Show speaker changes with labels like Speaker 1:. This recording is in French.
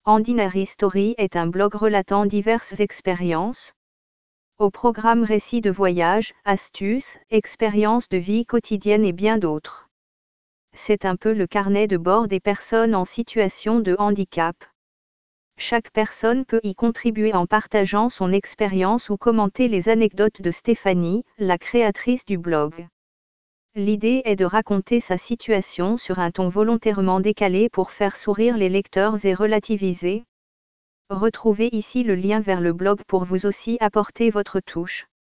Speaker 1: Ordinary Story est un blog relatant diverses expériences. Au programme récits de voyage, astuces, expériences de vie quotidienne et bien d'autres. C'est un peu le carnet de bord des personnes en situation de handicap. Chaque personne peut y contribuer en partageant son expérience ou commenter les anecdotes de Stéphanie, la créatrice du blog. L'idée est de raconter sa situation sur un ton volontairement décalé pour faire sourire les lecteurs et relativiser. Retrouvez ici le lien vers le blog pour vous aussi apporter votre touche.